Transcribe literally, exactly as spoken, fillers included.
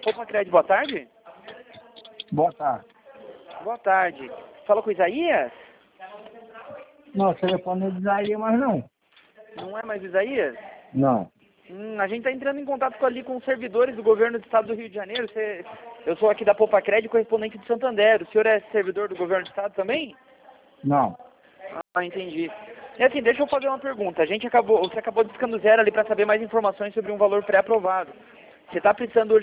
Poupa Crédito, boa tarde. Boa tarde. Boa tarde. Fala com o Isaías? Não, o telefone é de Isaías, mas não. Não é mais o Isaías? Não. Hum, a gente está entrando em contato com, ali com os servidores do governo do estado do Rio de Janeiro. Você, eu sou aqui da Poupa Crédito, correspondente de Santander. O senhor é servidor do governo do estado também? Não. Ah, entendi. E assim, deixa eu fazer uma pergunta. A gente acabou, você acabou discando zero ali para saber mais informações sobre um valor pré-aprovado. Você está precisando